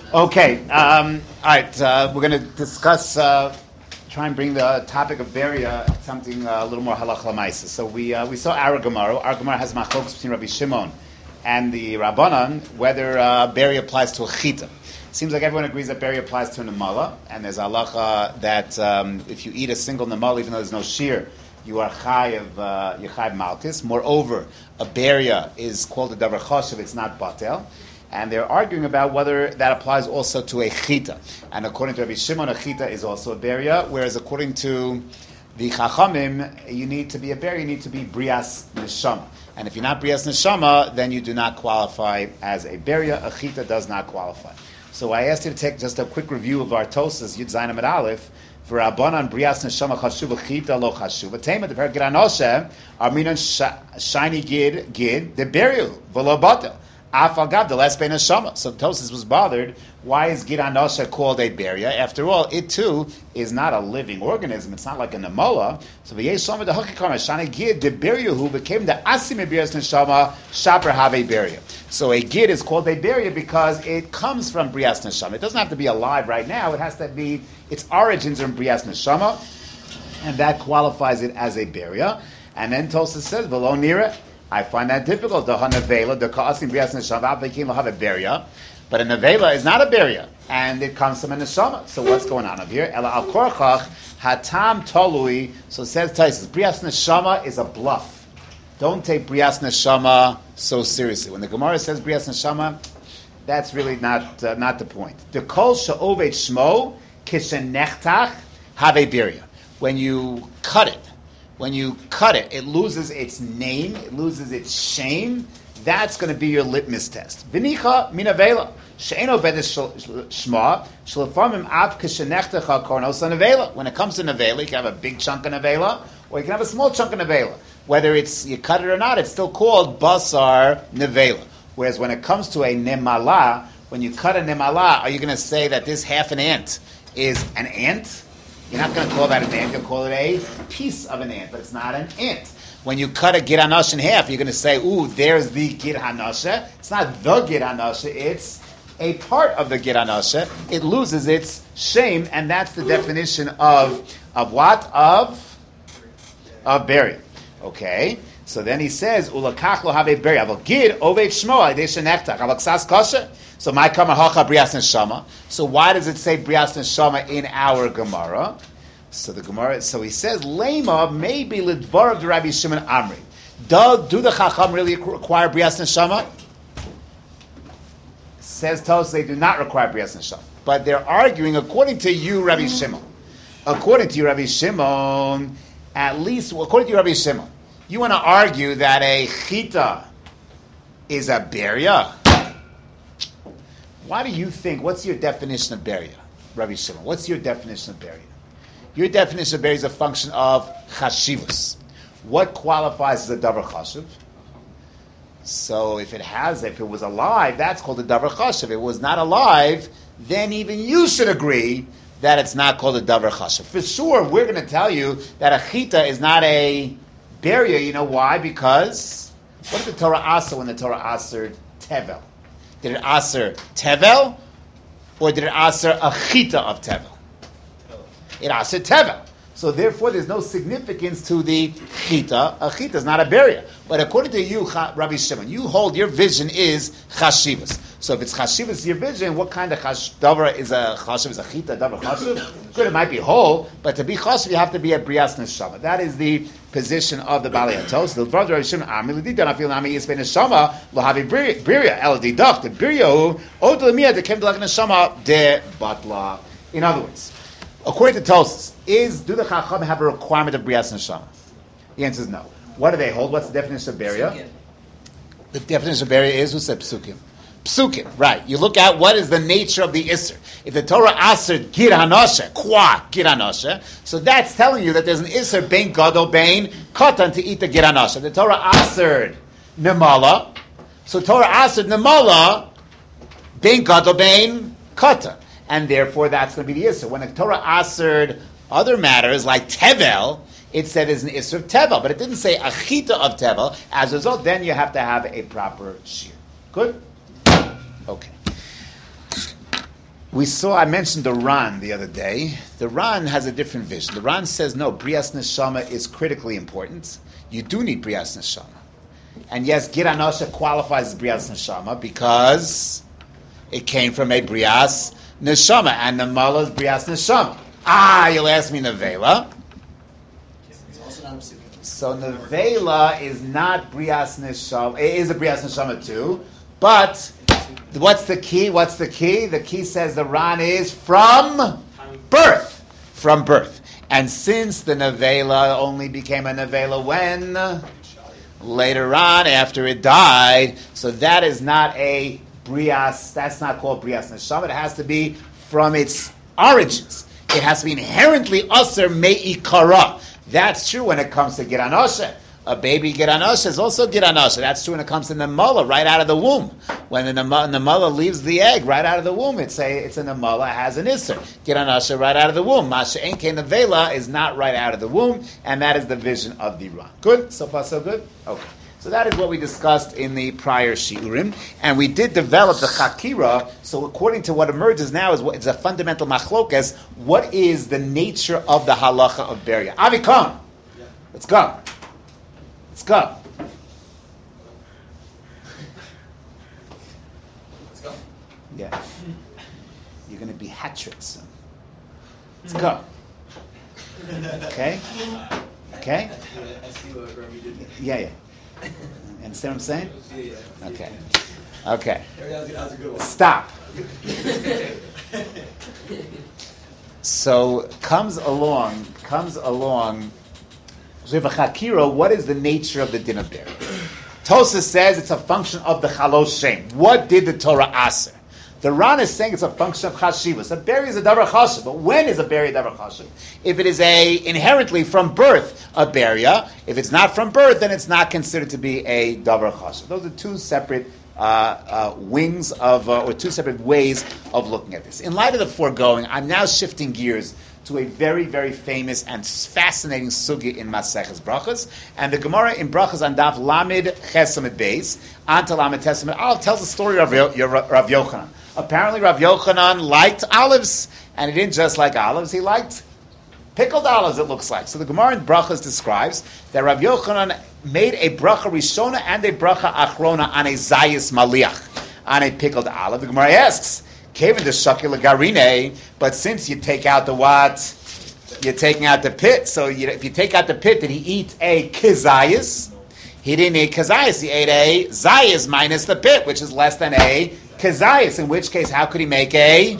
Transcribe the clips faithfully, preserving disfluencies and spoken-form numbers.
Okay, um, all right. Uh, we're going to discuss, uh, try and bring the topic of Beria something uh, a little more halach lamaisa. So we uh, we saw our Gemara. Our Gemara has machlokas between Rabbi Shimon and the Rabbanan whether uh, Beria applies to a chita. Seems like everyone agrees that Beria applies to a nemala, and there's halacha that um, if you eat a single nemala, even though there's no shear, you are chayiv uh, you chayiv malchus. Moreover, a Beria is called a davar chashuv; it's not batel. And they're arguing about whether that applies also to a chita. And according to Rabbi Shimon, a chita is also a beria, whereas according to the chachamim, you need to be a beria, you need to be brias neshama. And if you're not brias neshama, then you do not qualify as a beria. A chita does not qualify. So I asked you to take just a quick review of our Tosas, Yud Zayin Amud Aleph, for Rabbanan brias neshama chashuva chita lo chashuva. Tema the per giranoshe, arminan shiny gid gid the beriu v'lo batel. Afagav the last bein neshama. So Tosas was bothered. Why is Gid Anosha called a beria? After all, it too is not a living organism. It's not like a nemola. So the Yeshama the Hakikama Shani Gid the beria who became the Asim Beris Neshama Shaper have a beria. So a Gid is called a beria because it comes from Brias Neshama. It doesn't have to be alive right now. It has to be its origins are in Brias Neshama, and that qualifies it as a beria. And then Tosas says below near I find that difficult. The nevela, the ka'asim brias neshama, they will have a beria, but a nevela is not a beria, and it comes from a neshama. So what's going on over here? Ela al korchach hatam tolui. So says Taisus, brias neshama is a bluff. Don't take brias neshama so seriously. When the Gemara says brias neshama, that's really not uh, not the point. The kol she'ovet shmo kishenechtach have a beria. When you cut it. When you cut it, it loses its name, it loses its shame. That's going to be your litmus test. V'nicha min avela. She'en oved shma, shlefamim av kishenechtecha kornos nevela. When it comes to nevela, you can have a big chunk of nevela, or you can have a small chunk of nevela. Whether it's you cut it or not, it's still called basar nevela. Whereas when it comes to a nemala, when you cut a nemala, are you going to say that this half an ant is an ant? You're not going to call that an ant, you'll call it a piece of an ant, but it's not an ant. When you cut a gid hanosh in half, you're going to say, ooh, there's the gid hanosha. It's not the gid hanosha, it's a part of the gid hanosha. It loses its shame, and that's the definition of of what? Of of burial. Okay? So then he says, ulakach lo have a burial. Aval gid oved shmo adei shenechtach. Aval ksas kosher. So my kama hacha brias neshama. So why does it say brias neshama in our Gemara? So the Gemara. So he says lema maybe lidvar of the Rabbi Shimon Amri. Do do the chacham really require brias neshama? Says Tos they do not require brias neshama, but they're arguing according to you, Rabbi Shimon. According to you, Rabbi Shimon, at least according to you, Rabbi Shimon, you want to argue that a chita is a beria. Why do you think, what's your definition of beria, Rabbi Shimon? What's your definition of beria? Your definition of beria is a function of chashivus. What qualifies as a davar chashuv? So if it has, if it was alive, that's called a davar chashuv. If it was not alive, then even you should agree that it's not called a davar chashuv. For sure, we're going to tell you that a chita is not a beria. You know why? Because what did the Torah aser when the Torah asered tevel? Did it aser tevel, or did it aser a chita of tevel? It aser tevel. So therefore, there's no significance to the chita. A chita is not a beria. But according to you, Rabbi Shimon, you hold your vision is chashivas. So if it's chashivas, your vision, what kind of chash, davar is a chashiv? Is a chita davar chashiv? Good, it might be whole, but to be chashiv, you have to be a brias neshama. That is the position of the Bali Atos. The brother Rabbi Shimon, Ami l'didan afil nami yisvei neshama lahavi biria el didach the biria od lemia de kem d'lag neshama de batla. In other words, according to Tosas, is do the chacham have a requirement of brias neshama? The answer is no. What do they hold? What's the definition of beria? Psukim. The definition of beria is who said psukim. Psukim, right. You look at what is the nature of the Isser. If the Torah asered gid hanosha, kwa gid hanosha, so that's telling you that there's an Isser bein gadol bein katan to eat the gid hanosha. The Torah asered nemala, so Torah asered nemala bein gadol bein katan, and therefore that's going to be the Isser. When the Torah asered other matters like tevel, it said it's an Isser of tevel, but it didn't say a chita of tevel. As a result, then you have to have a proper shear. Good? Okay. We saw, I mentioned the Ran the other day. The Ran has a different vision. The Ran says, no, Brias Neshama is critically important. You do need Brias Neshama. And yes, Gid Anosha qualifies as Brias Neshama because it came from a Brias Neshama. And the Mala is Brias Neshama. Ah, you'll ask me Nevela. So Nevela is not Brias Neshama. It is a Brias Neshama too. But what's the key? What's the key? The key says the Ran is from birth. From birth. And since the Nevela only became a Nevela when? Later on, after it died. So that is not a Brias, that's not called Brias Neshama. It has to be from its origins. It has to be inherently Aser Me'ikara. That's true when it comes to Gid Anosha. A baby Gid Anosha is also Gid Anosha. That's true when it comes to Namala, right out of the womb. When the Namala leaves the egg, right out of the womb, it's a it's a Namala, it has an Isser. Gid Anosha right out of the womb. Masha Enke Nevela is not right out of the womb, and that is the vision of the Ran. Good? So far so good? Okay. So that is what we discussed in the prior Shiurim, and we did develop the Chakira. So according to what emerges now is what it's a fundamental machlokas. What is the nature of the halacha of Beria? Avi, come. Yeah. Let's go. Let's go. Let's go. Yeah. You're going to be hat-trick soon. Let's go. Okay? Okay? Yeah, yeah. Understand what I'm saying? Okay. Okay. Stop. So comes along, comes along. So we have a Chakira. What is the nature of the din of Beria? Tosa says it's a function of the Chalosh Shem. What did the Torah aser? The Ran is saying it's a function of Chashivas. A Beria is a Davar Chashiv, but when is a Beria Davar Chashiv? If it is a inherently from birth a Beria, if it's not from birth, then it's not considered to be a Davar Chashiv. Those are two separate uh, uh, wings of, uh, or two separate ways of looking at this. In light of the foregoing, I'm now shifting gears to a very, very famous and fascinating sugi in Maseches Brachas, and the Gemara in Brachas on Daf Lamed Chesamid Beis, Anta Lamed Chesamid Al tells the story of Rav Yochanan. Apparently, Rav Yochanan liked olives, and he didn't just like olives; he liked pickled olives. It looks like. So the Gemara in Brachas describes that Rav Yochanan made a bracha rishona and a bracha achrona on a zayis maliach, on a pickled olive. The Gemara asks, "Kevin the shakil garine," but since you take out the what, you're taking out the pit. So you, if you take out the pit, did he eat a kizayis? He didn't eat kizayis. He ate a zayis minus the pit, which is less than a kizayis. In which case, how could he make a?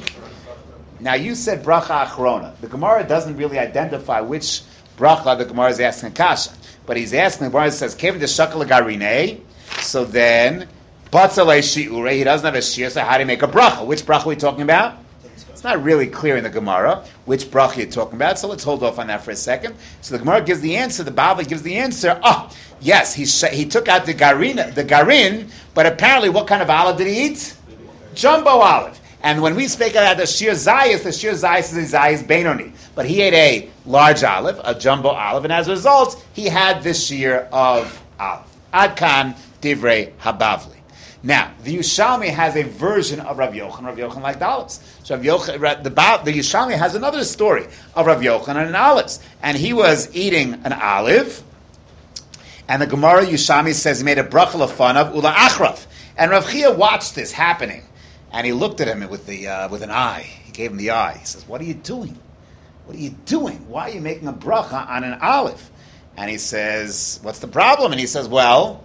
Now you said bracha achrona. The Gemara doesn't really identify which bracha the Gemara is asking kasha, but he's asking. The Gemara says, "Kevin the shakal garine." So then, batzalei shiure. He doesn't have a shir. So how do you make a bracha? Which bracha are we talking about? It's not really clear in the Gemara which bracha you're talking about. So let's hold off on that for a second. So the Gemara gives the answer. The Bava gives the answer. Oh, yes, he sh- he took out the garin, the garin, but apparently, what kind of olive did he eat? Jumbo olive. And when we speak about the shir zayis, the shir zayis is a zayis benoni. But he ate a large olive, a jumbo olive, and as a result, he had the shir of olive. Adkan divrei habavli. Now, the Yushalmi has a version of Rav Yochanan. Rav Yochanan liked olives. So Rav Yochanan, the, the Yushalmi has another story of Rav Yochanan and olives. And he was eating an olive, and the Gemara Yushalmi says he made a bracha lefanav ula achrav. And Rav Chia watched this happening, and he looked at him with the uh, with an eye. He gave him the eye. He says, "What are you doing? What are you doing? Why are you making a bracha on an olive?" And he says, "What's the problem?" And he says, "Well,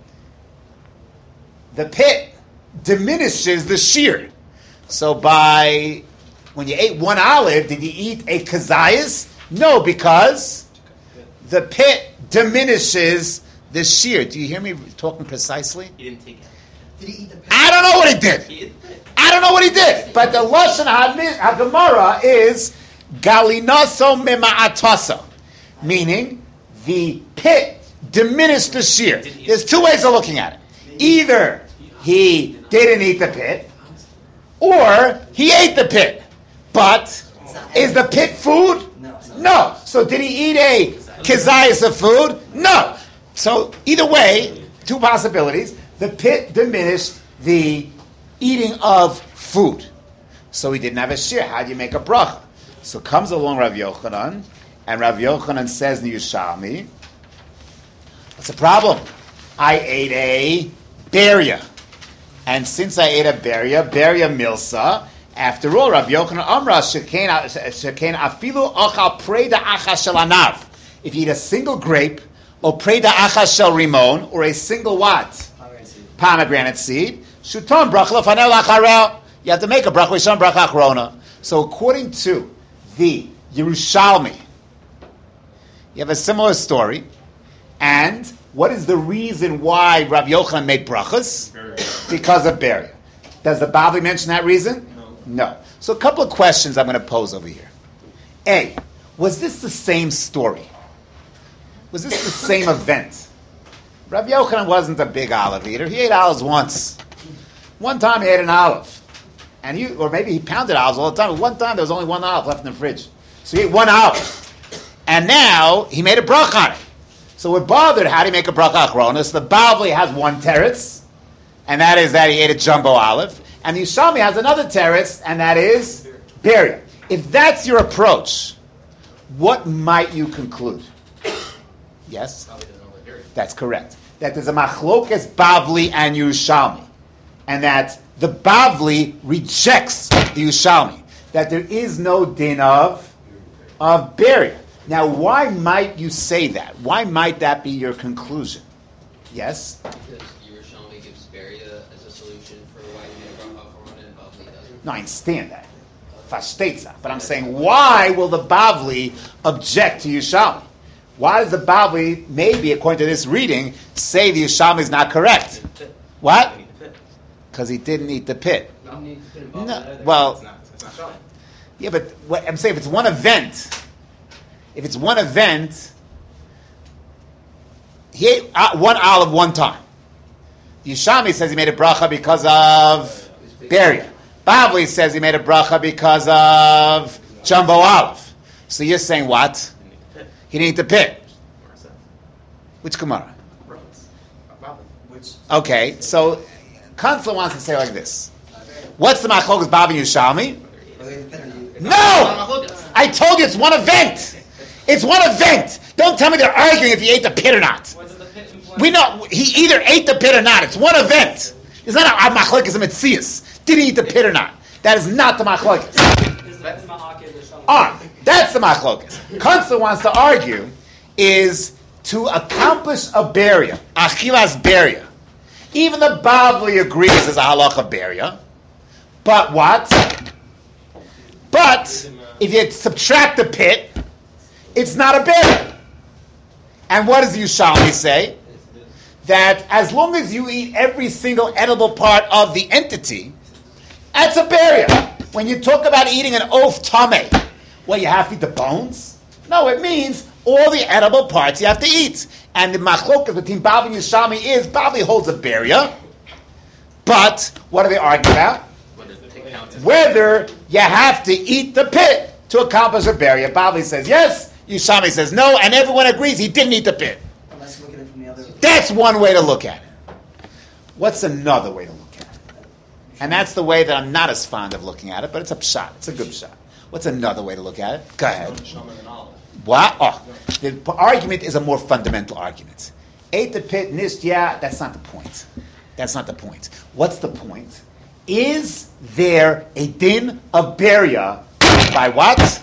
the pit diminishes the shear. So by, when you ate one olive, did you eat a kazayas? No, because the pit diminishes the shear." Do you hear me talking precisely? He didn't take it. Did he eat the pit? I don't know what he did. He I don't know what he did. But the Lashon HaGemara is galinaso mema'ataso, meaning the pit diminished the shear. There's two ways of looking at it. Either he didn't eat the pit, or he ate the pit. But is the pit food? No. No. So did he eat a kizayas of food? No. So either way, two possibilities. The pit diminished the eating of food. so he didn't have a shear. How do you make a bracha? So comes along Rav Yochanan, and Rav Yochanan says in Yerushalmi, what's the problem? I ate a beria. And since I ate a beria, beria milsa, after all, Rav Yochanan Amra, shekain afilu achal preda achas shel anav. If you eat a single grape, or preda achas shel rimon, or a single what? Pomegranate seed. Pomegranate seed. Shuton bracha lefanel lacharel. You have to make a bracha rishon bracha achrona. So according to the Yerushalmi, you have a similar story. And what is the reason why Rav Yochanan made brachas? Because of beria. Does the Bavli mention that reason? No. No. So a couple of questions I'm going to pose over here. A, was this the same story? Was this the same event? Rav Yochanan wasn't a big olive eater. He ate olives once. One time he ate an olive. And he, or maybe he pounded olives all the time. But one time there was only one olive left in the fridge. So he ate one olive. And now he made a bracha on it. So we're bothered, how do you make a bracha achrona? So the Bavli has one teretz, and that is that he ate a jumbo olive. And the Yerushalmi has another teretz, and that is beria. If that's your approach, what might you conclude? Yes? That's correct. That there's a machlokes Bavli and Yerushalmi. And that the Bavli rejects the Yerushalmi. That there is no din of, of beria. Now, why might you say that? Why might that be your conclusion? Yes? Because Yerushalmi gives beria as a solution for why you made a bracha achrona and Bavli doesn't. No, I understand that. Fashteitzah. But I'm saying, why will the Bavli object to Yerushalmi? Why does the Bavli, maybe according to this reading, say the Yerushalmi is not correct? What? Because he didn't eat the pit. No. No. Well, it's not, it's not yeah, but what, I'm saying if it's one event, if it's one event, he ate uh, one olive one time. Yerushalmi says he made a bracha because of beria. Bavli says he made a bracha because of jumbo olive. So you're saying what? He didn't eat the pit. Which Gemara? Okay, so Kanzler wants to say like this. What's the machlokes Bavli and Yerushalmi? No! I told you it's one event. It's one event. Don't tell me they're arguing if he ate the pit or not. We know he either ate the pit or not. It's one event. It's not a machlokes Metzias. Did he eat the pit or not? That is not the machlokes. Ah, that's the machlokes. Kanzler wants to argue is to accomplish a beria, achilas beria. Even the Bavli agrees as a halacha beria. But what? But if you subtract the pit, it's not a beria. And what does the Yerushalmi say? That as long as you eat every single edible part of the entity, that's a beria. When you talk about eating an oaf tameh, well, you have to eat the bones? No, it means all the edible parts you have to eat. And the machlokas between Bavli and Yerushalmi is, Bavli holds a beria, but what do they argue about? Whether you have to eat the pit to accomplish a beria. Bavli says yes, Yerushalmi says no, and everyone agrees he didn't eat the pit. Let's look at it from the other. That's one way to look at it. What's another way to look at it? And that's the way that I'm not as fond of looking at it, but it's a pshat. It's a good pshat. What's another way to look at it? Go ahead. What? Oh, the argument is a more fundamental argument. Ate the pit, nished, yeah, that's not the point. That's not the point. What's the point? Is there a din of beria by what?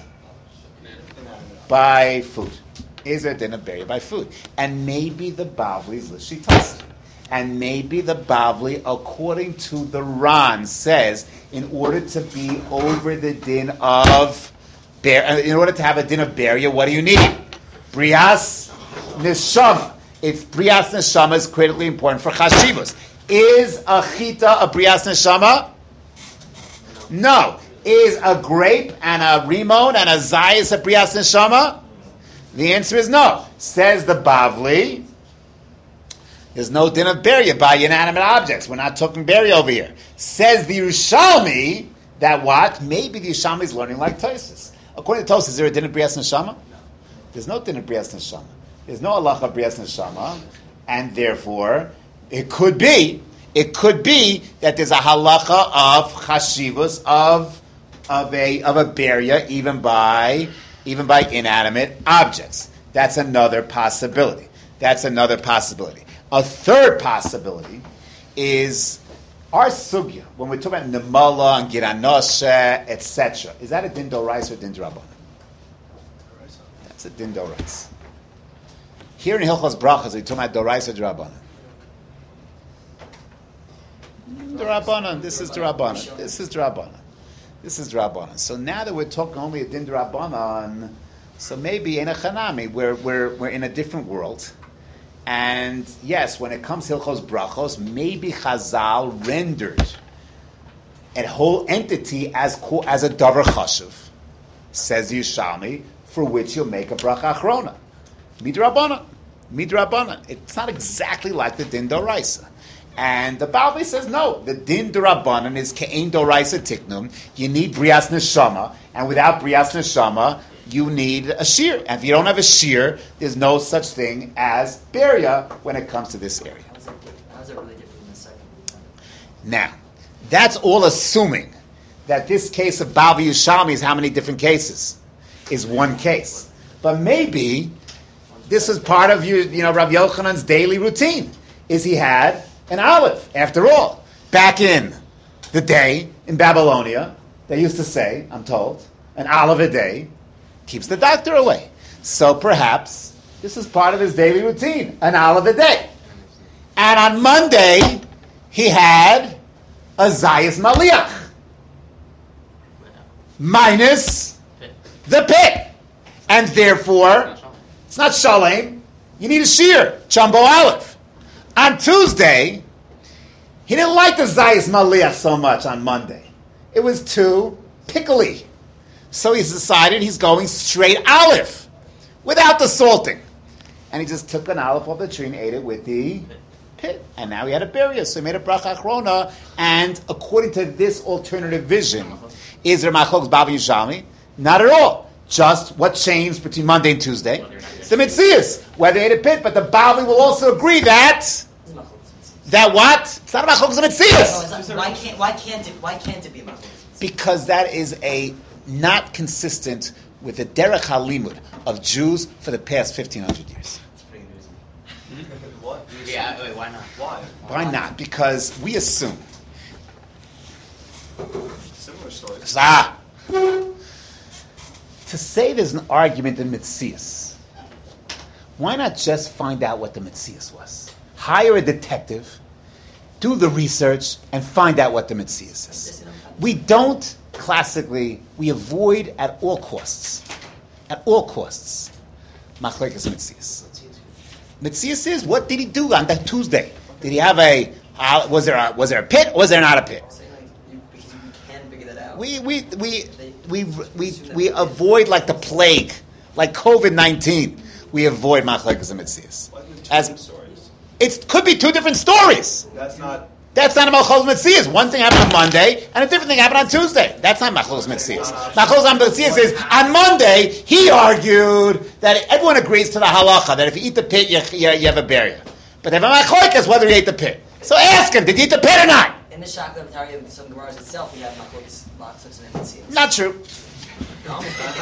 By food. Is there a din of beria by food? And maybe the Bavli's l'shitas. And maybe the Bavli, according to the Ran, says in order to be over the din of ber, in order to have a din of beria, what do you need? Brias neshama. If brias neshama is critically important for chashivos. Is a chita a brias neshama? No. Is a grape and a rimon and a zayis a brias neshama? The answer is no. Says the Bavli, there's no din of beria by inanimate objects. We're not talking beria over here. Says the Yerushalmi that what? Maybe the Yerushalmi is learning like Tosfos. According to Tosfos, is there a din of brias neshama? No. There's no din of brias neshama. There's no halacha of brias neshama, and therefore it could be, it could be that there's a halacha of chashivos of of a of a beria, even by even by inanimate objects. That's another possibility. That's another possibility. A third possibility is our sugya, when we talk about nemala and giranoshe, et cetera. Is that a din d'oraisa or din d'rabbanan? That's a din d'oraisa. Here in Hilchos Brachos, we talk about d'oraisa d'rabbanan. D'rabbanan. This is d'rabbanan. This is d'rabbanan. This is d'rabbanan. So now that we're talking only a din d'rabbanan, so maybe in a chanami, we're we're we're in a different world. And yes, when it comes to Hilchos Brachos, maybe Chazal rendered a whole entity as as a davar chashuv, says Yushalmi, for which you'll make a bracha achrona. Midrabanan, midrabanan. It's not exactly like the din d'oraisa. And the Balvi says no. The din d'rabanan is ke'ein d'oraisa tiknum. You need brias neshama, and without brias neshama, you need a shear. And if you don't have a shear, there's no such thing as beria when it comes to this area. How is it, how is it really different from the second? Now, that's all assuming that this case of Balvi Yushalmi is how many different cases? Is one case. But maybe this is part of you, you know, Rav Yochanan's daily routine, is he had an olive. After all, back in the day in Babylonia, they used to say, I'm told, an olive a day keeps the doctor away. So perhaps this is part of his daily routine, an olive a day. And on Monday, he had a Zayas Maliach. Minus the pit. And therefore, it's not Shalem. You need a shear, jumbo olive. On Tuesday, he didn't like the Zayas Maliach so much on Monday. It was too pickly. So he's decided he's going straight olive, without the salting. And he just took an olive off the tree and ate it with the pit. And now he had a beria, so he made a bracha achrona. And according to this alternative vision, is there machlokes Balvi Yushalmi? Not at all. Just what changed between Monday and Tuesday? It's the mitzias, whether they ate a pit. But the Balvi will also agree that that what? It's not a machlokes of mitzias. No, why can't why can't it why can't it be machlokes? Because that is a not consistent with the derech halimud of Jews for the past fifteen hundred years. It's pretty amusing. What? Yeah, wait, why not? Why? Why not? Because we assume. Similar stories. Ah, to say there's an argument in Mitzias, why not just find out what the Mitzias was? Hire a detective, do the research, and find out what the Mitzias is. We don't, classically, we avoid at all costs, at all costs, Machlekes Mitzias. Mitzias is, what did he do on that Tuesday? Did he have a, uh, was there a, was there a pit, or was there not a pit? We we we we we we avoid like the plague, like COVID nineteen. We avoid machlekes mitzias. As stories. It could be two different stories. That's not. That's not a machlekes mitzias. One thing happened on Monday, and a different thing happened on Tuesday. That's not machlekes mitzias. Machlekes mitzias is on Monday he argued that everyone agrees to the halacha that if you eat the pit, you, you, you have a barrier. But they have a machlekes whether he ate the pit. So ask him, did you eat the pit or not? In the Shakla of Tari, some Gemaras itself, we have machlokes, machlokes, and mitzias. Not true. No.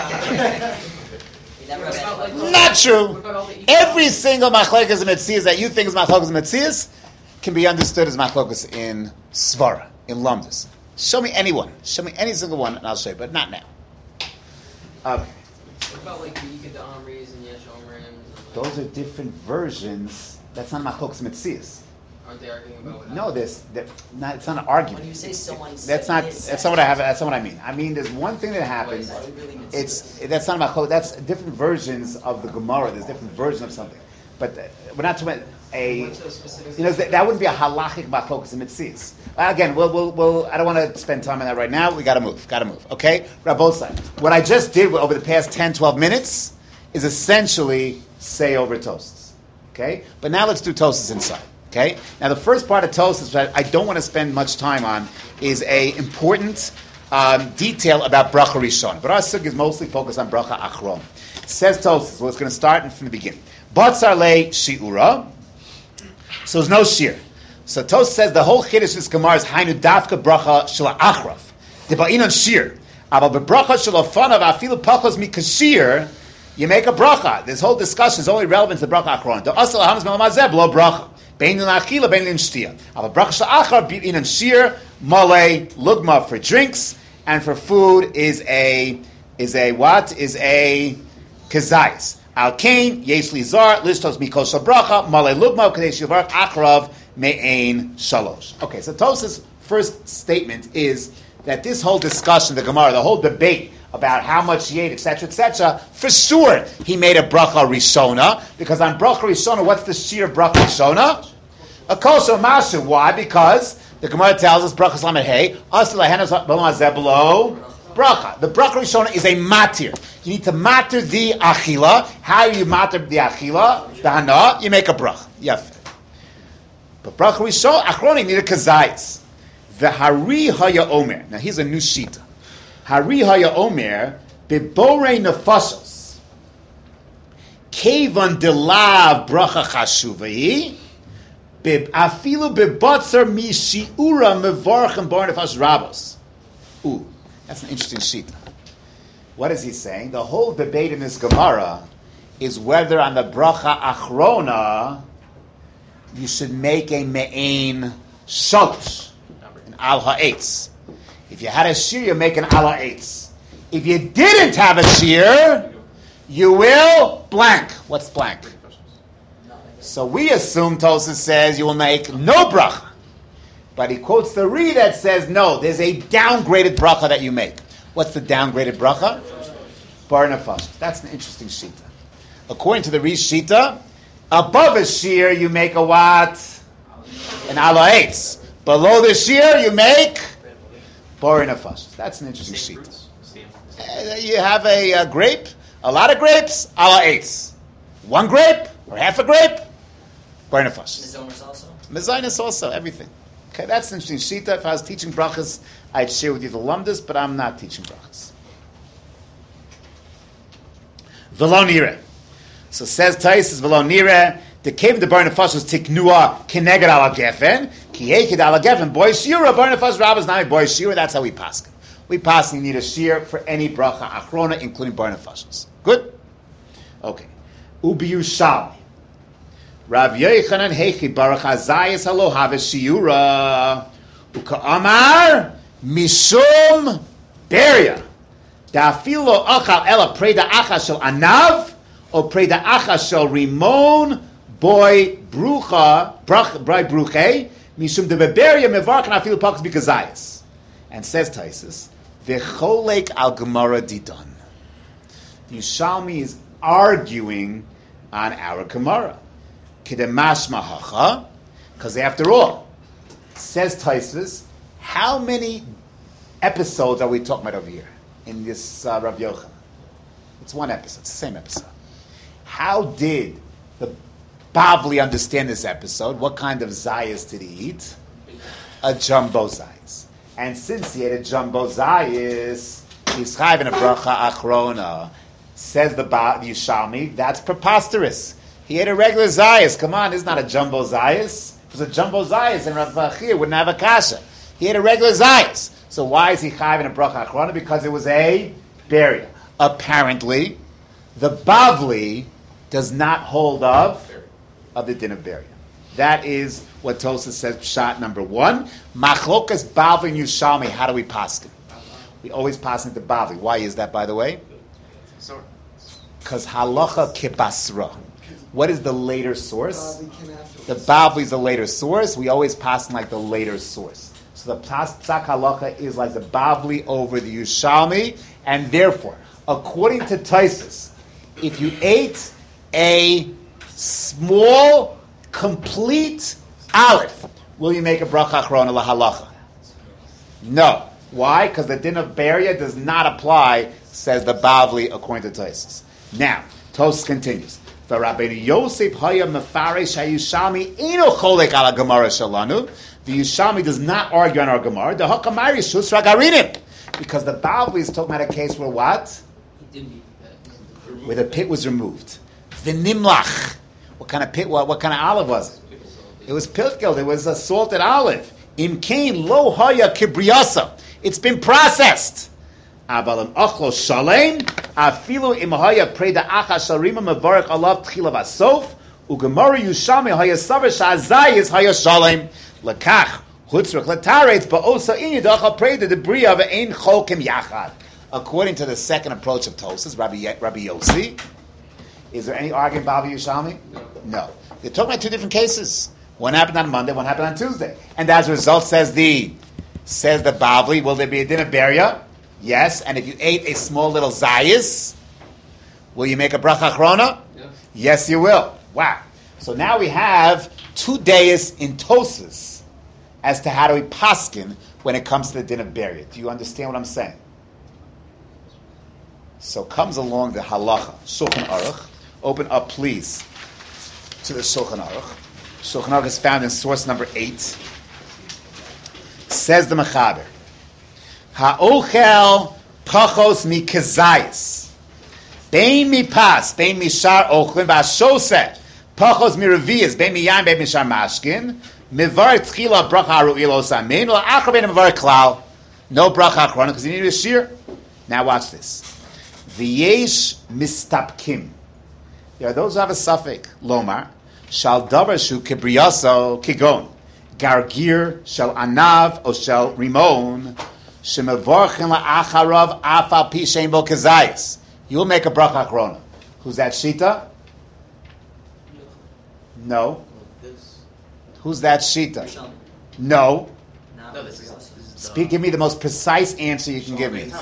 We never have any. Not true. Every single machlokes mitzias that you think is machlokes mitzias can be understood as machlokes in svara, in lumdus. Show me anyone. Show me any single one, and I'll show you. But not now. Okay. What about like the Yikad Amris and Yesh Omrims? Those are different versions. That's not machlokes mitzias. Aren't they arguing about what No, this not. It's not an argument. When you say someone, That's not. That's not what I have. That's not what I mean. I mean, there's one thing that happens. That's really mitzias. It's that's not about. That's different versions of the Gemara. There's different versions of something, but uh, we're not talking about a. What's those specifics? You know, that, that wouldn't be a halachic machlokes in mitzias. Again, we'll, we'll, we'll. I don't want to spend time on that right now. We got to move. Got to move. Okay, Rabosai. What I just did over the past ten, twelve minutes is essentially say over toasts. Okay, but now let's do toasts inside. Okay. Now the first part of Tosas that I don't want to spend much time on is a important um, detail about bracha rishon. But our sugya is mostly focused on bracha achron. It says Tosas. Well, it's going to start from the beginning. Batzar le shiura. So there's no shear. So Tosas says the whole chiddush of this gemara is hainu dafka bracha shel achraf. The ba'inon shear. Abal bebracha shalafanav afilu pachos mikashir. You make a bracha. This whole discussion is only relevant to the bracha achron. The asal hamas melamazeh lo bracha. Bein l'achila, bein l'nshtia. Abal bracha shalachar bein and shir malay lugma for drinks, and for food is a is a what is a kazayis. Al kain yesh li zar listos mikol shabracha malay lugma kadesh yivarach achrav me'ain shalosh. Okay, so Tos's first statement is that this whole discussion, the Gemara, the whole debate about how much he ate, et cetera, et cetera, for sure he made a bracha rishona, because on bracha rishona, what's the sheer bracha rishona? A kosher mashu. Why? Because the Gemara tells us bracha slamet hey asla henas below bracha. The bracha rishona is a matir. You need to matir the achila. How do you matir the achila? The hana. You make a bracha. Yaf. But bracha rishona achroni need a kazayis. The hari haya omer. Now here's a new shita. Hari haya omer bebore nefashos kevan delav bracha chashuvahi afilu bebotzer mishiura mevarchem bar nefashos rabos. Ooh, that's an interesting shita. What is he saying? The whole debate in this Gemara is whether on the bracha achrona you should make a me'ain shalosh. Al ha'etz. If you had a shear, you make an al ha'etz. If you didn't have a shear, you will blank. What's blank? So we assume Tosas says you will make no bracha. But he quotes the Ri that says no, there's a downgraded bracha that you make. What's the downgraded bracha? Bar nefashos. That's an interesting shita. According to the Ri shita, above a shear you make a what? An al ha'etz. Below the shear, you make bori nefashos. That's an interesting sheet. Uh, you have a, a grape, a lot of grapes, ala eitz. One grape or half a grape, bori nefashos. Mizonos also. Mizonos also, everything. Okay, that's an interesting shita. If I was teaching brachas, I'd share with you the lumdas, but I'm not teaching brachas. V'lo nireh. So says Taisus, v'lo nireh. The cave the bar nefashos tiknua keneged ala gefen ki heked ala gefen boy shira bar nefashos rabbis nami boy shira. That's how we pass. We pass. You need a shear for any bracha achrona, including bar nefashos. Good. Okay. Ubi Yerushalmi. Rav Yochanan hechi baruch hazayis halo have shiura uka amar mishum beria da'afilo achal ela preda achas shel anav or preda achas shel rimon. Boy brucha, brach, boy bruche, mishum de beberia mevarkan afilu pakas bikazayis. And says Taisus, v'cholek al Gemara didon. Yerushalmi is arguing on our Gemara. Kidemash mahacha, because after all, says Taisus, how many episodes are we talking about over here in this uh, Rav Yochanan? It's one episode. It's the same episode. How did the Bavli understand this episode? What kind of zayas did he eat? A jumbo zayas. And since he ate a jumbo zayas, he's chayv in a bracha achrona. Says the ba- Yerushalmi, that's preposterous. He ate a regular zayas. Come on, this is not a jumbo zayas. If it was a jumbo zayas, and Rav Achir wouldn't have a kasha. He ate a regular zayas. So why is he chayv in a bracha achrona? Because it was a beria. Apparently, the Bavli does not hold of of the din of beria. That is what Tosas says, shot number one. Machlokas Bavli and Yerushalmi, how do we paskin? We always paskin to Bavli. Why is that, by the way? Because halacha kibasra. What is the later source? The Bavli is the later source. We always paskin like the later source. So the psak halacha is like the Bavli over the Yerushalmi, and therefore, according to Tosas, if you ate a small, complete aleph, will you make a bracha achrona lahalacha? No. Why? Because the din of beria does not apply, says the Bavli, according to Tosas. Now, Tosas continues. The Rabbeinu Yosef haya mefaresh hayushalmi eno cholek ala gemara shalanu. The Yerushalmi does not argue on our gemara. The hakamari shus ragarinim, because the Bavli is talking about a case where what? Where the pit was removed. The nimlach. What kind of pit? What, what kind of olive was it? It was pilkeld. It was a salted olive. Im kain lo haya kibriasa. It's been processed. Avalim achlo shalem, afilu imahaya preda acha sharima mevarek alav tchila vasof, ugemara yushami haya savar shazayis haya shalem, lekach, hutzrach letaretz, ba'osa in yidacha preda the bria ve'ein cholkim yachad. According to the second approach of Tosas, Rabbi, Rabbi Yossi, is there any argument about Yerushalmi? No. No. They're talking about two different cases. One happened on Monday, one happened on Tuesday. And as a result, says the says the Bavli, will there be a din of beria? Yes. And if you ate a small little zayis, will you make a bracha achrona? Yeah. Yes, you will. Wow. So now we have two days in Tosas as to how do we paskin when it comes to the din of beria. Do you understand what I'm saying? So comes along the halacha, Shulchan Aruch. Open up, please, to the Shulchan Aruch. Shulchan Aruch is found in source number eight. Says the Mechaber, Ha'ochel pachos mi kezayis, bein mi pas, bein mi shar ochlin, v'ashoseh, pachos mi reviyas, bein mi yain, bein mi shar mashkin, mivar tchila bracha haru'il osamin, la'achar bein mivar klal, no bracha achrona, because you need a shear. Now watch this. V'yesh mistapkim. There are those who have a suffix, lomar, shal davar shu kibriyaso kigon, gargir shal anav o shal rimon, shemevorchin la'acharav afal pi shein bo kezayis. You'll make a bracha achrona. Who's that shita? No. Who's that shita? No. No, this is, this is Speak. Give me the most precise answer you can give me.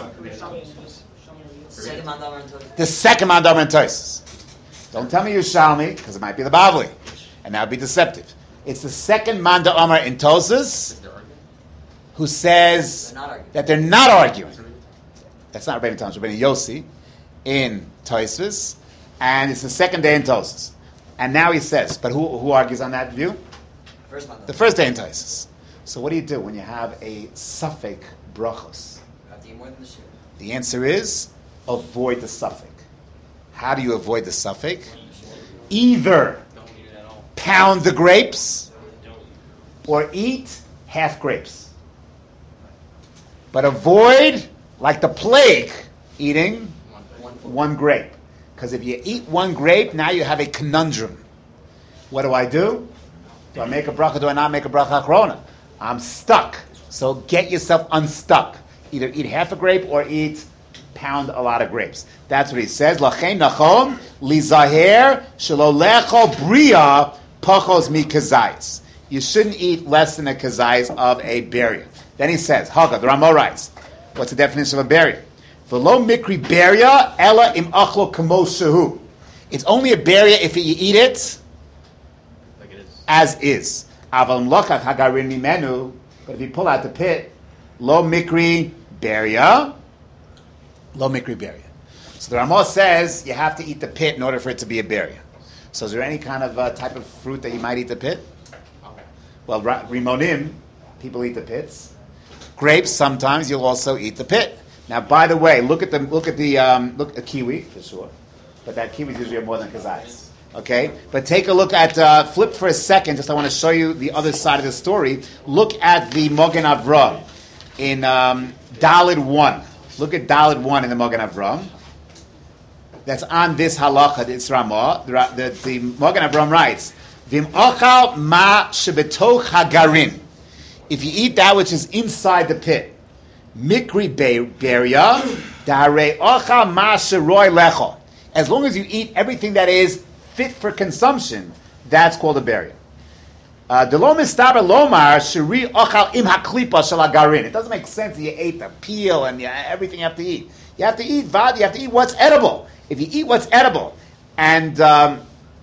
Second Mandavar and Tosfos. The second Mandavar and Tosfos. Don't tell me Yerushalmi, because it might be the Bavli, and that would be deceptive. It's the second Manda Amar in Tosas who says they're that they're not arguing. That's not Rabbeinu Tam, it's Rabbeinu Yossi in Tosas, and it's the second day in Tosas. And now he says, but who, who argues on that view? First Mandavar. The first day in Tosas. So what do you do when you have a suffix brachos? You have to eat more than the shear. The answer is avoid the suffix. How do you avoid the suffix? Either pound the grapes or eat half grapes. But avoid, like the plague, eating one grape. Because if you eat one grape, now you have a conundrum. What do I do? Do I make a bracha? Do I not make a bracha achrona? I'm stuck. So get yourself unstuck. Either eat half a grape or eat pound a lot of grapes. That's what he says. Lachein nachom lizaher shelo lechol bria pachos mi kazayis. You shouldn't eat less than a kazayis of a beria. Then he says, Haga, the Ramo writes, what's the definition of a beria? V'lo mikri beria ela im achlo kamo shehu. It's only a beria if you eat it like it is. as is. Aval mlokach hagarin mimenu. But if you pull out the pit, lo mikri beria, lo mikri beria. So the Ramah says you have to eat the pit in order for it to be a beria. So is there any kind of uh, type of fruit that you might eat the pit? Okay. Well, ra- rimonim, people eat the pits. Grapes, sometimes you'll also eat the pit. Now, by the way, look at the look at the um, look at kiwi for sure, but that kiwi is usually more than kazais. Okay, but take a look at uh, flip for a second. Just I want to show you the other side of the story. Look at the Mogen Avram in um, Dalid one. Look at Dalid one in the Mogen Avram. That's on this halacha. It's Ramah. The, the, the Mogen Avram writes, "Vim ochal ma shebetoch hagarin." If you eat that which is inside the pit, mikri beria dare ochal ma sheroy lecho. As long as you eat everything that is fit for consumption, that's called a beria. Delo mistaber lomar sheri ochal im haklipa shel hagarin. It doesn't make sense that you ate the peel and you, everything you have to eat. You have to eat vad. You have to eat what's edible. If you eat what's edible, and um,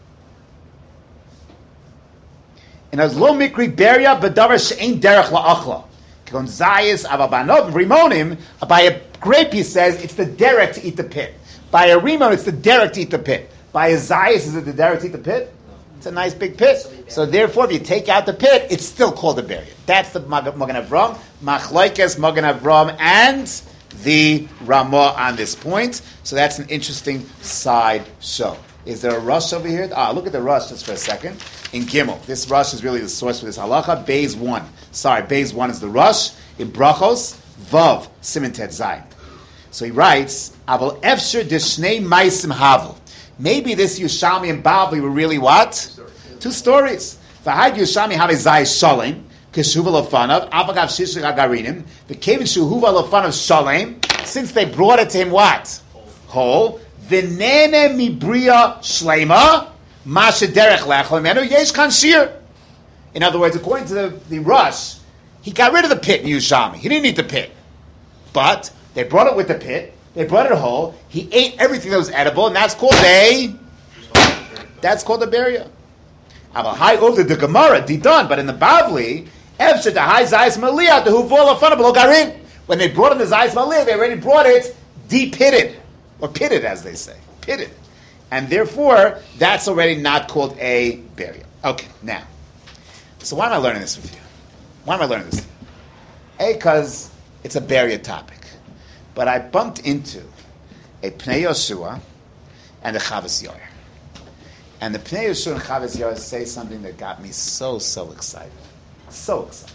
and as lo mikri beria bedavar she'ein derech la'achla. Kon zayis avabanov rimonim. By a grape, he says it's the derech to eat the pit. By a rimon, it's the derech to eat the pit. By a zayis, is it the derech to eat the pit? It's a nice big pit. So therefore, if you take out the pit, it's still called a beria. That's the Mogen Avram, Machlokes Mogen Avram, and the Ramah on this point. So that's an interesting side show. Is there a rush over here? Ah, look at the rush just for a second. In Gimel, this rush is really the source for this halacha. Beis one. Sorry, Beis one is the rush. In Brachos, Vav, Siman Tet Zayin. So he writes, Aval Efsher Dishnei Maisim Havel. Maybe this Yerushalmi and Bavli were really what? Two stories. V'had Yerushalmi have a Zayis Shalem, Keshuva Lofanav, Avagav Shishik Agarinim, the Kevin Shuhuva Lofanav Shalem, since they brought it to him what? Whole. V'nene Mibria Shlema, Masha Derech Lechol Menu, Yesh Kan Shir. In other words, according to the, the Rush, he got rid of the pit in Yerushalmi. He didn't need the pit. But they brought it with the pit. They brought it whole. He ate everything that was edible, and that's called a. That's called a beria. High over the Gemara, done. But in the Bavli, Efsher the high zayis maliyah the huvola funable garin. When they brought in the zayis maliyah, they already brought it de-pitted or pitted, as they say, pitted, and therefore that's already not called a beria. Okay, now, so why am I learning this with you? Why am I learning this? A, because it's a beria topic. But I bumped into a Pnei Yoshua and a Chavas Yair. And the Pnei Yoshua and Chavas Yair say something that got me so, so excited. So excited.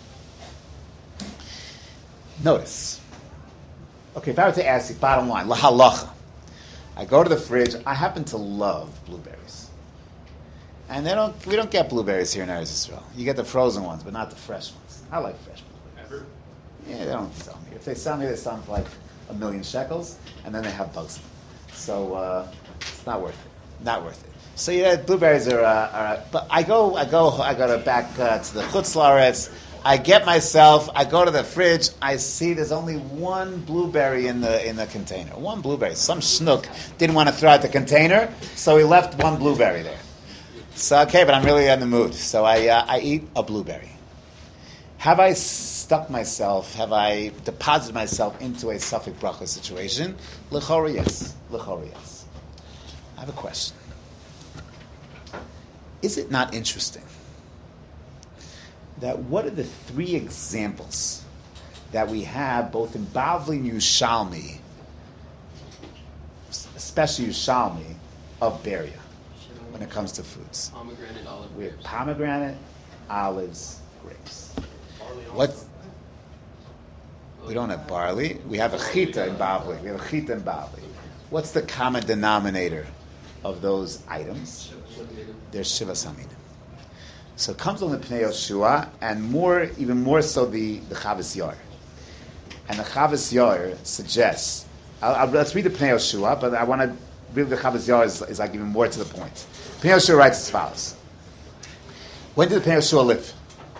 Notice. Okay, if I were to ask you, bottom line, lahalacha. I go to the fridge. I happen to love blueberries. And they don't. we don't get blueberries here in Eretz Yisrael. You get the frozen ones, but not the fresh ones. I like fresh blueberries. Ever? Yeah, they don't sell me. If they sell me, they sell me for like a million shekels, and then they have bugs in them. So uh, it's not worth it. Not worth it. So yeah, blueberries are. Uh, are but I go, I go, I go to back uh, to the Chutz La'aretz. I get myself. I go to the fridge. I see there's only one blueberry in the in the container. One blueberry. Some schnook didn't want to throw out the container, so he left one blueberry there. So okay, but I'm really in the mood. So I uh, I eat a blueberry. Have I stuck myself, have I deposited myself into a Safek Bracha situation? L'chora, yes. L'chora, yes. I have a question. Is it not interesting that what are the three examples that we have both in Bavli and Yerushalmi, especially Yerushalmi, of beria when it comes to foods? Pomegranate, olive We have grapes. pomegranate, olives, grapes. What? We don't have barley. We have a chita in Bavli. We have a chita in Bavli. What's the common denominator of those items? They're Shiva Saminim. So it comes on the Pnei Yoshua, and more, even more so, the, the Chavas Yair. And the Chavas Yair suggests, I'll, I'll, let's read the Pnei Yoshua, but I want to read the Chavas Yair is, is like even more to the point. Pnei Yoshua writes as follows. When did the Pnei Yoshua live?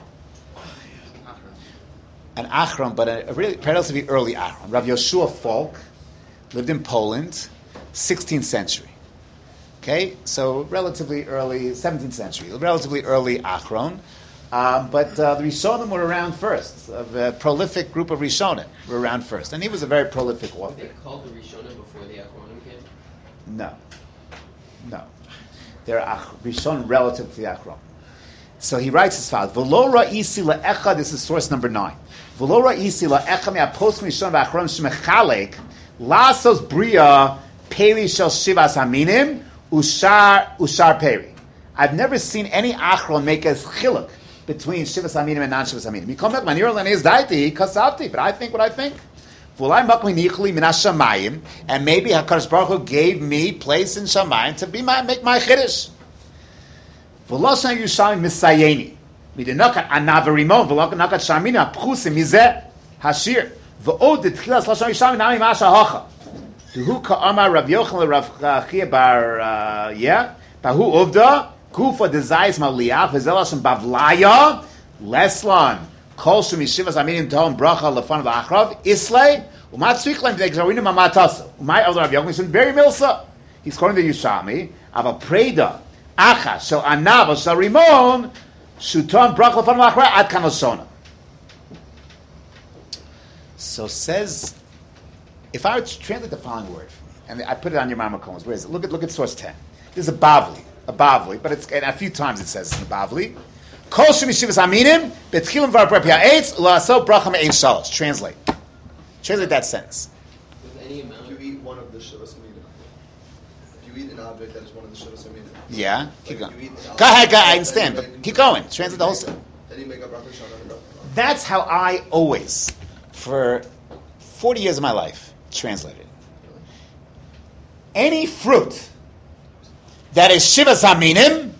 An Achron, but a, a really relatively early Achron. Rav Yoshua Falk lived in Poland, sixteenth century. Okay, so relatively early, seventeenth century, relatively early Achron. Um, but uh, the Rishonim were around first. A prolific group of Rishonim were around first. And he was a very prolific Were author. they called the Rishonim before the Achronim came? No. No. They're Ach- Rishon relative to the Achron. So he writes as follows: V'lo ra'isi la'echa. This is source number nine. V'lo ra'isi la'echa me'apos mishon v'achron shemechalek lasos bria peri shel shivas haminim ushar ushar peri. I've never seen any achron make a chiluk between shivas haminim and non-shivas haminim. Mikomek manir lenis daiti kasavti, but I think what I think. V'olai makmi nichli minas shamayim, and maybe Hakadosh Baruch Hu gave me place in shamayim to be my make my chiddush. V'loshan Yerushalmi misayeni. Midinakat anaverimon v'lonakat shamina pchusim mizeh hashir. V'od detchilas loshan Yerushalmi nami masha hacha. Duhu ka'amar Rav Yochanan Rav Chia bar yeah. Bahu uvda kufa dezayis maliach v'zeloshan bavlaya leslan kol shum yeshivas aminim tohom bracha lefan v'achrav islay u'mat tzriklem v'egzarinim amatasu u'may other Rav Yochanan shun beri milsa. He's quoting the Yerushalmi aval preda Acha shel anav shel rimon shuton brach lefan v'achra ad kanosona. So says, if I were to translate the following word, and I put it on your mama cones, where is it? Look at look at source ten. This is a bavli, a bavli, but it's and a few times it says in the bavli. Kol shem yeshivas aminim betchilim v'arprep ha'etz la'asot bracha me'ein shalosh. Translate. Translate that sentence. With any amount. If you eat one of the shivas aminim, if you eat an object that is one of the shivas aminim. Yeah, keep Like going. you eat an Go ahead, object go. I that understand, you but make- keep going. Translate the whole sentence. Then you make a bracha shana and a bracha. That's how I always, for forty years of my life, translated it. any fruit that is Shivas Haminim,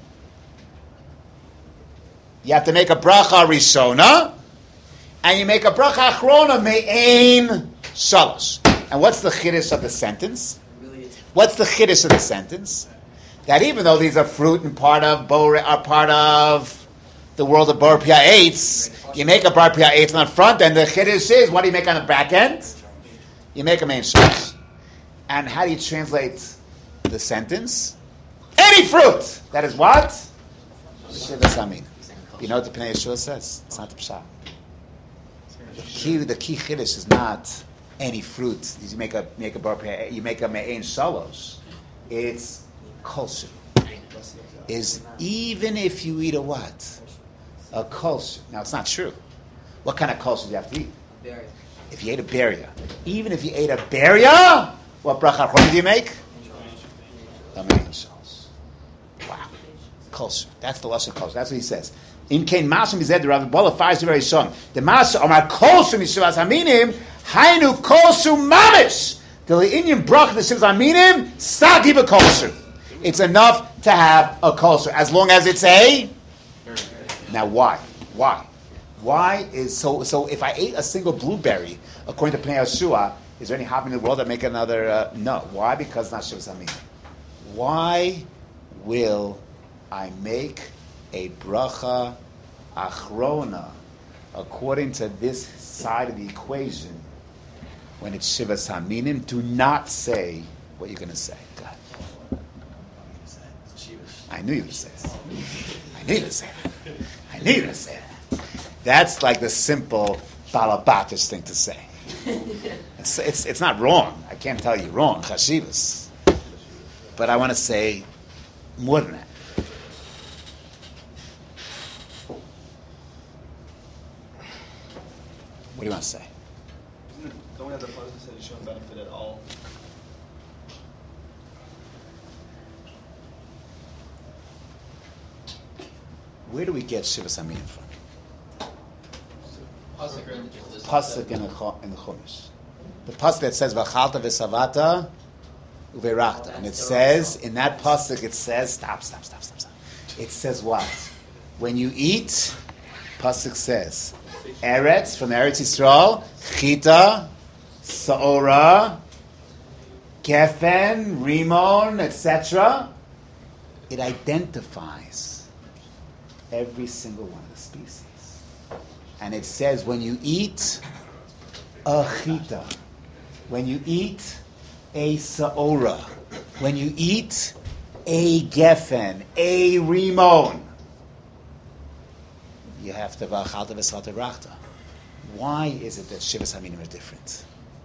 you have to make a bracha rishona, and you make a bracha achrona me'ein shalosh. And what's the chiddush of the sentence? What's the chiddush of the sentence? That even though these are fruit and part of Bor, are part of the world of Bar Pia Eitz, you make a Bar Pia Eitz on the front end. The chiddush is, what do you make on the back end? You make a main shalosh. And how do you translate the sentence? Any fruit that is what? Shivas Amin. You know what the Pnei Yeshua says? It's not the pshat. The key, the key chiddush is not any fruit. You make a make a bar, you make a me'ein shalosh. It's kosher. Is even if you eat a what? A kosher. Now it's not true. What kind of kosher do you have to eat? Berry. If you ate a beria, even if you ate a beria, what bracha do you make? A me'ein shalosh. Wow, kosher. That's the lashon kosher. That's what he says. In kain masum ized Rav Bola fires very son. The mas amar kosher mishivas haminim hainu kosher mamish. The Indian brach the shivas haminim sagi b'kosher. It's enough to have a kosher as long as it's a. Now why? Why? Why is so? So if I ate a single blueberry, according to Pnei Yeshua, is there any hop in the world that make another? Uh, no. Why? Because not shivas haminim. Why will I make a bracha achrona according to this side of the equation when it's shivas haminim? Do not say what you're going to say. Go ahead. I knew you would say that. I knew you would say that. I knew you would say that. That's like the simple balabatish thing to say. It's, it's it's not wrong. I can't tell you wrong, chashivas. But I want to say more than that. What do you want to say? Don't we have the pasuk that says you shouldn't benefit at all? Where do we get Shivas Haminim from? Pasuk Pasuk in the, in the Chumash. The pasuk that says V'chalta v'savata uverachta, and it says in that pasuk it says stop, stop, stop, stop, stop. It says what? When you eat, pasuk says Eretz from Eretz Yisrael, Chita, Saora, Gefen, Rimon, et cetera. It identifies every single one of the species. And it says when you eat a chita, when you eat a saora, when you eat a gefen, a rimon, you have to v'achalta v'savata rachta. Why is it that Shivas Haminim are different?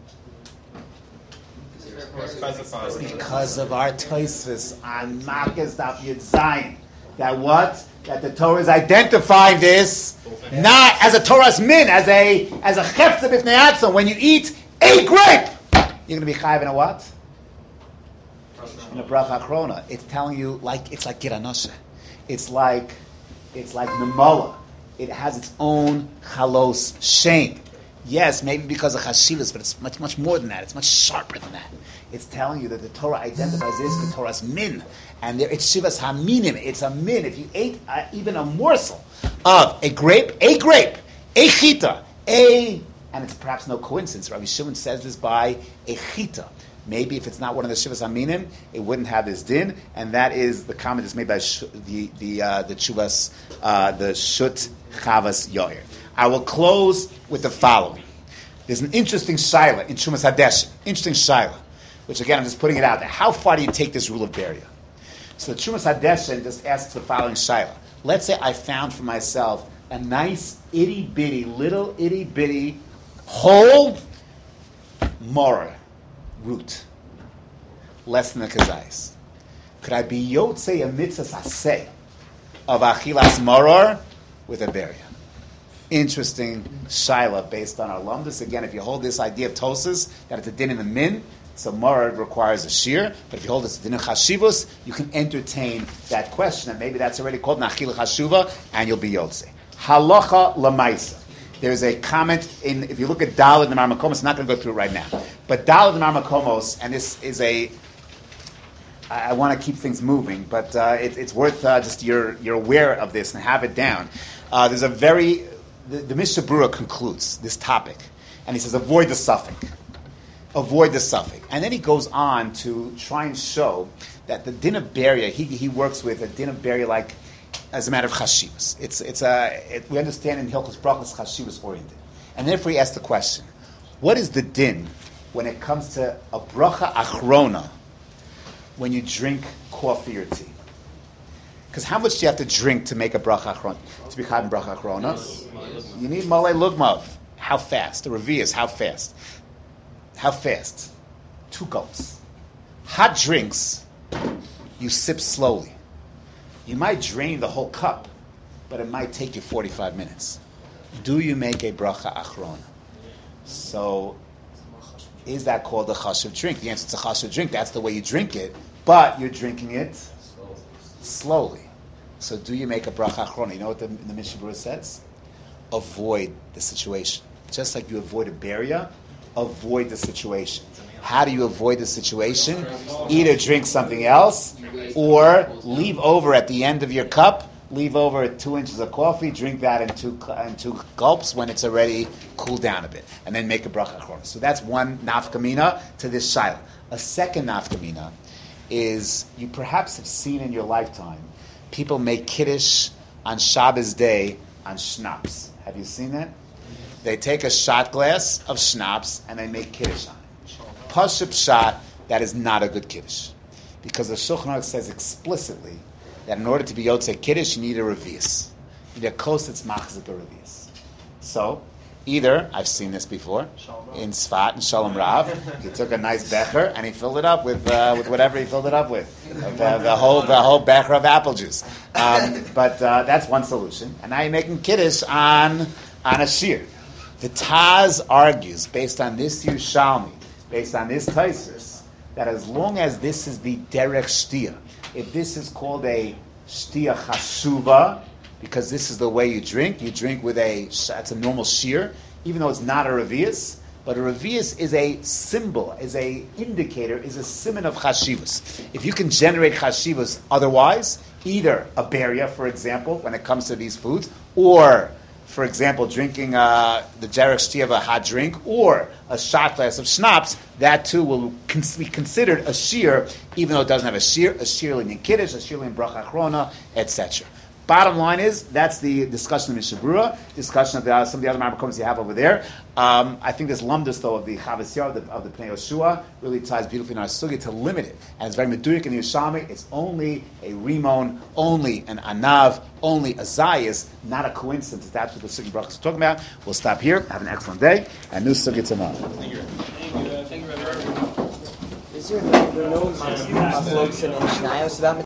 Because of our Tosfos on Makkos Daf Yud Zayin. That what? That the Torah is identifying this not as a Torah's min, as a as a chefza b'fnei atzon. When you eat a grape, you're going to be chayav in a what? In a bracha achrona. It's telling you like it's like giranashe. It's like it's like nemala. It has its own chalos shame. Yes, maybe because of chashivas, but it's much, much more than that. It's much sharper than that. It's telling you that the Torah identifies this, the Torah's min. And there, it's shivas haminim. It's a min. If you ate uh, even a morsel of a grape, a grape, a chita, a, and it's perhaps no coincidence, Rabbi Shimon says this by a chita. Maybe if it's not one of the shivas haminim, it wouldn't have this din, and that is the comment that's made by sh- the the uh, the chuvas, uh, the shut chavas yoyer. I will close with the following. There's an interesting shaila in Chumas Hadeshin. Interesting shaila, which again I'm just putting it out there. How far do you take this rule of beria? So the Chumas Hadeshin just asks the following shaila. Let's say I found for myself a nice itty bitty, little itty bitty, whole morah root, less than a kazais. Could I be yotzei a mitzvah aseh of achilas moror with a beria? Interesting shaila based on our lumdus. Again, if you hold this idea of tosas that it's a din in the min, so moror requires a shear. But if you hold this din in chashivus, you can entertain that question, and maybe that's already called nachil chashuva, and you'll be yotzei. Halacha lamaisa. There's a comment in, if you look at Daled and Marmakomos, I'm not going to go through it right now, but Daled and Marmakomos, and this is a I, I want to keep things moving, but uh, it, it's worth uh, just you're you're aware of this and have it down. Uh, there's a very the, the Mishnah Berurah concludes this topic, and he says avoid the suffix, avoid the suffix, and then he goes on to try and show that the din of beria he he works with a din of beria like as a matter of chashivas. It's it's a it, we understand in Hilchos Brachos chashivas oriented, and therefore he asks the question: what is the din when it comes to a bracha achrona when you drink coffee or tea? Because how much do you have to drink to make a bracha achrona to be chayv bracha achrona? You need malay lugmav. How fast? The revius. How fast? How fast? Two gulps. Hot drinks, you sip slowly. You might drain the whole cup, but it might take you forty-five minutes. Do you make a bracha achrona? So, is that called a chashuv drink? The answer is a chashuv drink. That's the way you drink it, but you're drinking it slowly. So, do you make a bracha achrona? You know what the, the Mishnah Berurah says? Avoid the situation. Just like you avoid a beria, avoid the situation. How do you avoid the situation? Either drink something else, or leave over at the end of your cup, leave over two inches of coffee, drink that in two, in two gulps when it's already cooled down a bit, and then make a bracha achrona. So that's one nafkamina to this shaila. A second nafkamina is you perhaps have seen in your lifetime people make kiddush on Shabbos day on schnapps. Have you seen that? They take a shot glass of schnapps and they make kiddush on it. Pashup shot, that is not a good kiddush. Because the Shulchan Aruch says explicitly that in order to be Yotzei Kiddush, you need a revius. You need a kos that's machzik a revius. So, either, I've seen this before, in Sfat and Shalom Rav, he took a nice becher and he filled it up with uh, with whatever he filled it up with. The, the whole the whole becher of apple juice. Um, but uh, that's one solution. And now you're making Kiddush on, on a shear. The Taz argues, based on this Yerushalmi, based on this Taisus, that as long as this is the derech shtia, if this is called a shtia chasuva, because this is the way you drink, you drink with a, it's a normal shear, even though it's not a revius, but a revius is a symbol, is a indicator, is a siman of chashivas. If you can generate chashivas otherwise, either a beria, for example, when it comes to these foods, or for example, drinking uh, the derech shtia of a hot drink, or a shot glass of schnapps, that too will cons- be considered a shear, even though it doesn't have a shear, a shear in kiddush, a shear in bracha achrona, et cetera. Bottom line is, that's the discussion of Mishnah Berurah, discussion of the, uh, some of the other Marmakoms you have over there. Um, I think this lumdus, though, of the Chavos Yair, of the, of the Pnei Yoshua, really ties beautifully in our sugi to limit it. And it's very medurik in the Yerushalmi. It's only a rimon, only an anav, only a zayis, not a coincidence. That's what the sugi brachas are talking about. We'll stop here. Have an excellent day. And new sugi tomorrow. Thank you. Thank you. Thank you. Is there no machlokas in Mishnayos about